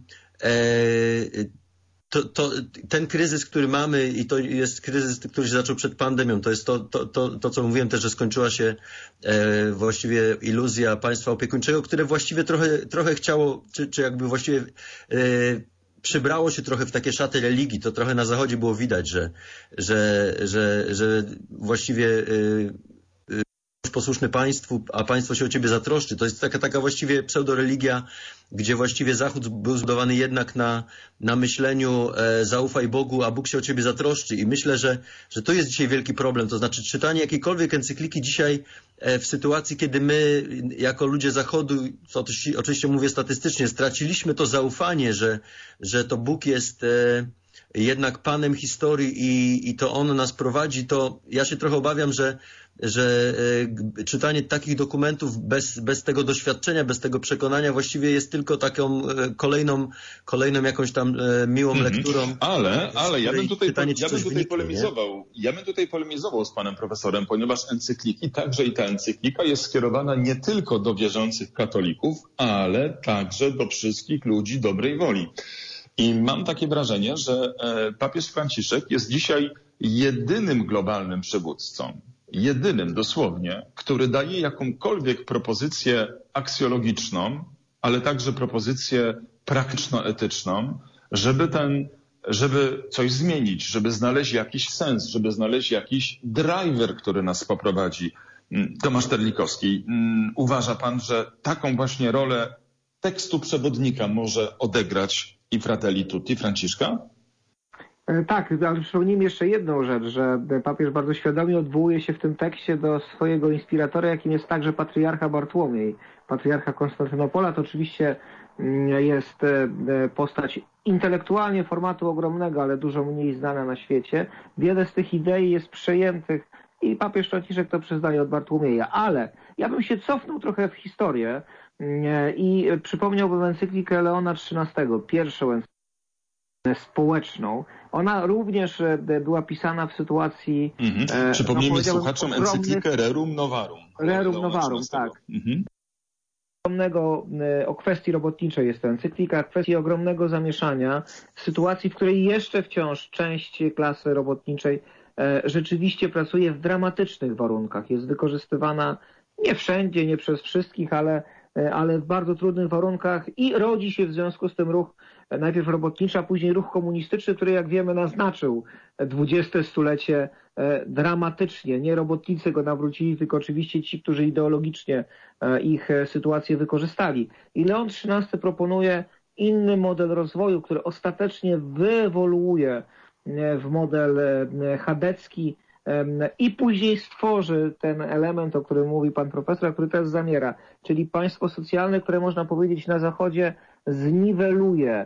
ten kryzys, który mamy i to jest kryzys, który się zaczął przed pandemią, to jest to co mówiłem też, że skończyła się właściwie iluzja państwa opiekuńczego, które właściwie trochę chciało, czy jakby właściwie przybrało się trochę w takie szaty religii. To trochę na Zachodzie było widać, że właściwie posłuszny państwu, a państwo się o ciebie zatroszczy. To jest taka właściwie pseudoreligia, gdzie właściwie Zachód był zbudowany jednak na myśleniu zaufaj Bogu, a Bóg się o ciebie zatroszczy. I myślę, że to jest dzisiaj wielki problem. To znaczy czytanie jakiejkolwiek encykliki dzisiaj w sytuacji, kiedy my jako ludzie Zachodu, co oczywiście mówię statystycznie, straciliśmy to zaufanie, że to Bóg jest jednak Panem historii i to On nas prowadzi, to ja się trochę obawiam, że czytanie takich dokumentów bez tego doświadczenia, bez tego przekonania właściwie jest tylko taką kolejną jakąś tam miłą lekturą. Ale ja bym tutaj wyniknie, polemizował z panem profesorem, ponieważ encykliki, także i ta encyklika jest skierowana nie tylko do wierzących katolików, ale także do wszystkich ludzi dobrej woli. I mam takie wrażenie, że papież Franciszek jest dzisiaj jedynym globalnym przywódcą, jedynym dosłownie, który daje jakąkolwiek propozycję aksjologiczną, ale także propozycję praktyczno-etyczną, żeby coś zmienić, żeby znaleźć jakiś sens, żeby znaleźć jakiś driver, który nas poprowadzi. Tomasz Terlikowski, uważa pan, że taką właśnie rolę tekstu przewodnika może odegrać i Fratelli Tutti Franciszka? Tak, ale przypomnijmy jeszcze jedną rzecz, że papież bardzo świadomie odwołuje się w tym tekście do swojego inspiratora, jakim jest także patriarcha Bartłomiej. Patriarcha Konstantynopola to oczywiście jest postać intelektualnie formatu ogromnego, ale dużo mniej znana na świecie. Wiele z tych idei jest przejętych i papież Franciszek to przyznaje od Bartłomieja. Ale ja bym się cofnął trochę w historię i przypomniałbym encyklikę Leona XIII, pierwszą encyklikę społeczną. Ona również była pisana w sytuacji... Przypomnijmy słuchaczom encyklikę Rerum Novarum. Rerum Novarum, tak. O kwestii robotniczej jest to encyklika, kwestii ogromnego zamieszania w sytuacji, w której jeszcze wciąż część klasy robotniczej rzeczywiście pracuje w dramatycznych warunkach. Jest wykorzystywana nie wszędzie, nie przez wszystkich, ale w bardzo trudnych warunkach i rodzi się w związku z tym ruch najpierw robotniczy, a później ruch komunistyczny, który jak wiemy naznaczył 20. stulecie dramatycznie. Nie robotnicy go nawrócili, tylko oczywiście ci, którzy ideologicznie ich sytuację wykorzystali. I Leon XIII proponuje inny model rozwoju, który ostatecznie wyewoluuje w model chadecki i później stworzy ten element, o którym mówi pan profesor, który też zamiera, czyli państwo socjalne, które można powiedzieć na Zachodzie zniweluje,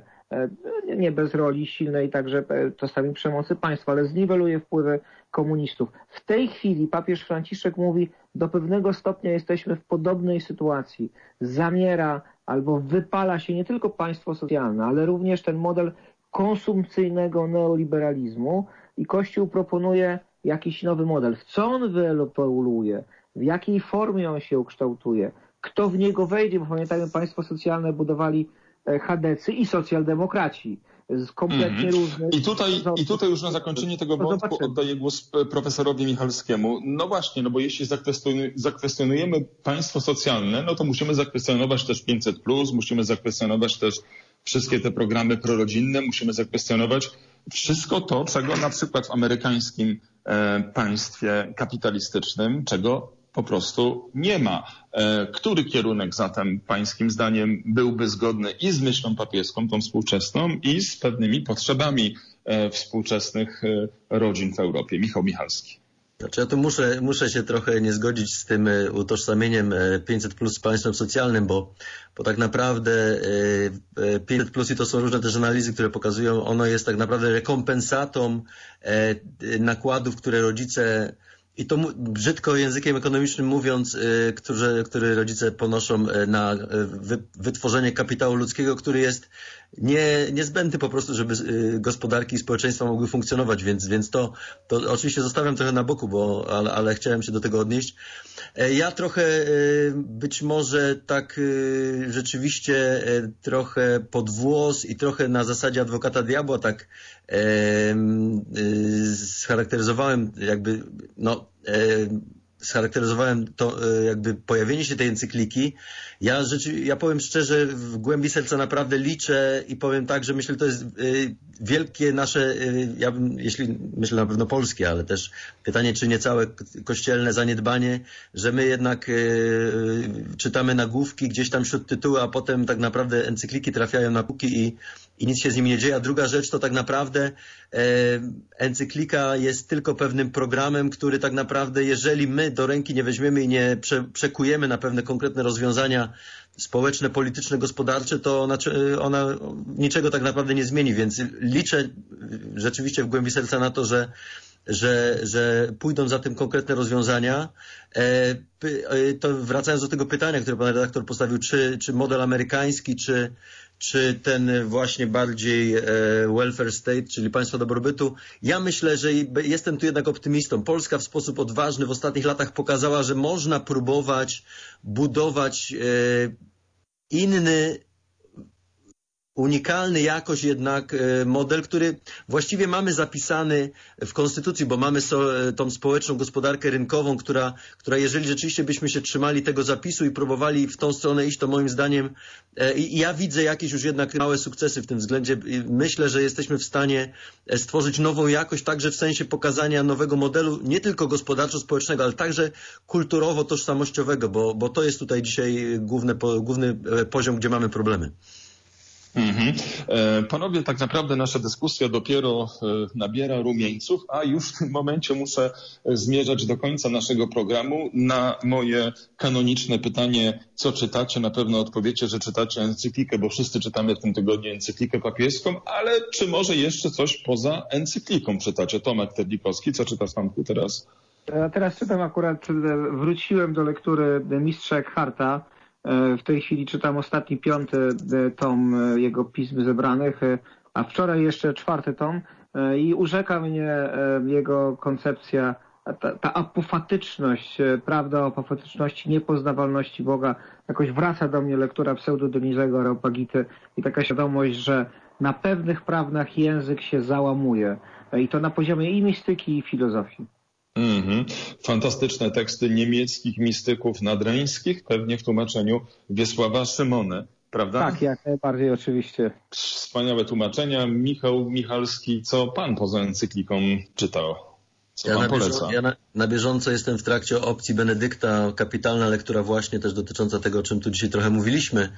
nie bez roli silnej także czasami przemocy państwa, ale zniweluje wpływy komunistów. W tej chwili papież Franciszek mówi, do pewnego stopnia jesteśmy w podobnej sytuacji. Zamiera albo wypala się nie tylko państwo socjalne, ale również ten model konsumpcyjnego neoliberalizmu i Kościół proponuje jakiś nowy model. W co on wyewoluuje? W jakiej formie on się ukształtuje? Kto w niego wejdzie? Bo pamiętajmy, państwo socjalne budowali chadecy i socjaldemokraci z kompletnie różnych... I tutaj już na zakończenie tego wątku oddaję głos profesorowi Michalskiemu. No właśnie, no bo jeśli zakwestionujemy państwo socjalne, no to musimy zakwestionować też 500+, musimy zakwestionować też wszystkie te programy prorodzinne, musimy zakwestionować wszystko to, czego na przykład w amerykańskim państwie kapitalistycznym, czego po prostu nie ma. Który kierunek zatem pańskim zdaniem byłby zgodny i z myślą papieską, tą współczesną, i z pewnymi potrzebami współczesnych rodzin w Europie? Michał Michalski. Znaczy ja tu muszę się trochę nie zgodzić z tym utożsamieniem 500+ z państwem socjalnym, bo tak naprawdę 500+ i to są różne też analizy, które pokazują, ono jest tak naprawdę rekompensatą nakładów, które rodzice, i to brzydko językiem ekonomicznym mówiąc, które rodzice ponoszą na wytworzenie kapitału ludzkiego, który jest niezbędny po prostu, żeby gospodarki i społeczeństwa mogły funkcjonować, więc to oczywiście zostawiam trochę na boku, ale chciałem się do tego odnieść. Ja trochę być może tak rzeczywiście trochę pod włos i trochę na zasadzie adwokata diabła tak scharakteryzowałem jakby scharakteryzowałem to jakby pojawienie się tej encykliki. Ja powiem szczerze, w głębi serca naprawdę liczę i powiem tak, że myślę, że to jest wielkie nasze, jeśli myślę na pewno polskie, ale też pytanie, czy nie całe kościelne zaniedbanie, że my jednak czytamy nagłówki gdzieś tam wśród tytułu, a potem tak naprawdę encykliki trafiają na półki i nic się z nimi nie dzieje. A druga rzecz to tak naprawdę encyklika jest tylko pewnym programem, który tak naprawdę, jeżeli my do ręki nie weźmiemy i nie przekujemy na pewne konkretne rozwiązania społeczne, polityczne, gospodarcze, to ona niczego tak naprawdę nie zmieni, więc liczę rzeczywiście w głębi serca na to, że pójdą za tym konkretne rozwiązania. To wracając do tego pytania, które pan redaktor postawił, czy model amerykański, czy ten właśnie bardziej welfare state, czyli państwo dobrobytu. Ja myślę, że jestem tu jednak optymistą. Polska w sposób odważny w ostatnich latach pokazała, że można próbować budować inny, unikalny jakoś jednak model, który właściwie mamy zapisany w Konstytucji, bo mamy tą społeczną gospodarkę rynkową, która jeżeli rzeczywiście byśmy się trzymali tego zapisu i próbowali w tą stronę iść, to moim zdaniem i ja widzę jakieś już jednak małe sukcesy w tym względzie. Myślę, że jesteśmy w stanie stworzyć nową jakość, także w sensie pokazania nowego modelu, nie tylko gospodarczo-społecznego, ale także kulturowo-tożsamościowego, bo to jest tutaj dzisiaj główny poziom, gdzie mamy problemy. Panowie, tak naprawdę nasza dyskusja dopiero nabiera rumieńców, a już w tym momencie muszę zmierzać do końca naszego programu. Na moje kanoniczne pytanie, co czytacie, na pewno odpowiecie, że czytacie encyklikę, bo wszyscy czytamy w tym tygodniu encyklikę papieską, ale czy może jeszcze coś poza encykliką czytacie? Tomek Terlikowski, co czytasz Tomku teraz? Ja teraz czytam akurat, wróciłem do lektury Mistrza Eckharta. W tej chwili czytam ostatni 5. tom jego pism zebranych, a wczoraj jeszcze 4. tom i urzeka mnie jego koncepcja, ta apofatyczność, prawda o apofatyczności, niepoznawalności Boga. Jakoś wraca do mnie lektura Pseudo-Donizego Areopagity i taka świadomość, że na pewnych prawdach język się załamuje i to na poziomie i mistyki, i filozofii. Fantastyczne teksty niemieckich mistyków nadreńskich, pewnie w tłumaczeniu Wiesława Szymony, prawda? Tak, jak najbardziej oczywiście. Wspaniałe tłumaczenia. Michał Michalski, co pan poza encykliką czytał? Co pan poleca? Ja na bieżąco jestem w trakcie opcji Benedykta, kapitalna lektura właśnie też dotycząca tego, o czym tu dzisiaj trochę mówiliśmy.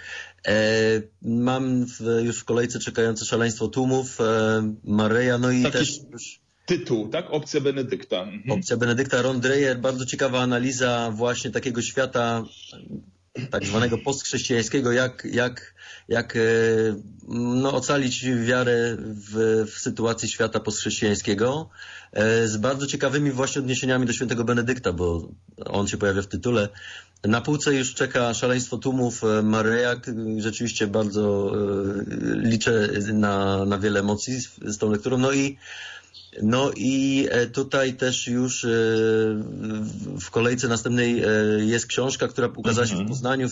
Mam już w kolejce czekające Szaleństwo tłumów, Mareja, no i też już... Tytuł, tak? Opcja Benedykta. Opcja Benedykta, Ron Dreyer, bardzo ciekawa analiza właśnie takiego świata tak zwanego postchrześcijańskiego, jak ocalić wiarę w sytuacji świata postchrześcijańskiego, z bardzo ciekawymi właśnie odniesieniami do świętego Benedykta, bo on się pojawia w tytule. Na półce już czeka Szaleństwo tłumów Mareja. Rzeczywiście bardzo liczę na wiele emocji z tą lekturą. No i tutaj też już w kolejce następnej jest książka, która ukazała się w Poznaniu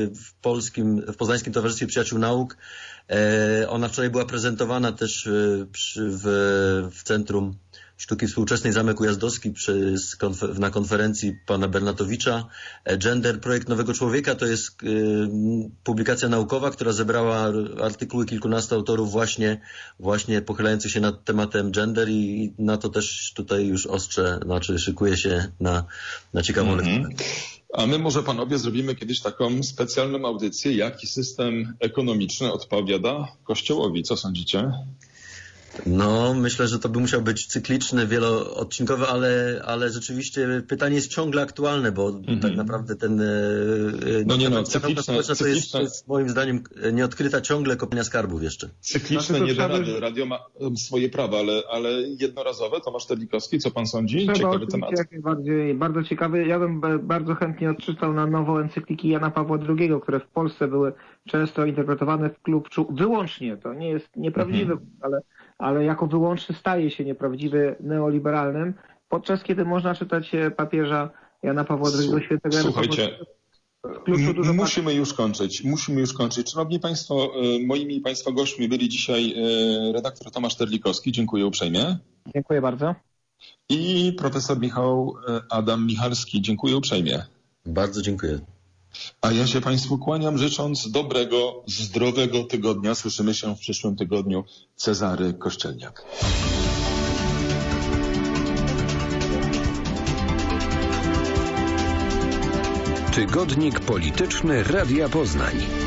w Poznańskim Towarzystwie Przyjaciół Nauk. Ona wczoraj była prezentowana też w Centrum Sztuki Współczesnej Zamek Ujazdowski na konferencji pana Bernatowicza. Gender, projekt nowego człowieka to jest publikacja naukowa, która zebrała artykuły kilkunastu autorów właśnie pochylających się nad tematem gender i na to też tutaj już szykuje się na ciekawą lekturę. A my może panowie zrobimy kiedyś taką specjalną audycję, jaki system ekonomiczny odpowiada Kościołowi. Co sądzicie? No, myślę, że to by musiał być cykliczny, wieloodcinkowy, ale rzeczywiście pytanie jest ciągle aktualne, bo tak naprawdę społeczna to jest moim zdaniem nieodkryta ciągle kopalnia skarbów jeszcze. Cykliczne nie da rady, radio ma swoje prawa, ale jednorazowe. Tomasz Terlikowski, co pan sądzi? Ciekawy temat. Jak najbardziej, bardzo ciekawy. Ja bym bardzo chętnie odczytał na nowo encykliki Jana Pawła II, które w Polsce były często interpretowane w klubczu wyłącznie. To nie jest nieprawdziwy, ale jako wyłączny staje się nieprawdziwy neoliberalnym, podczas kiedy można czytać papieża Jana Pawła II świętego. Słuchajcie, musimy już kończyć. Szanowni Państwo, moimi Państwa gośćmi byli dzisiaj redaktor Tomasz Terlikowski. Dziękuję uprzejmie. Dziękuję bardzo. I profesor Michał Adam Michalski. Dziękuję uprzejmie. Bardzo dziękuję. A ja się Państwu kłaniam, życząc dobrego, zdrowego tygodnia. Słyszymy się w przyszłym tygodniu. Cezary Kościelniak. Tygodnik Polityczny Radia Poznań.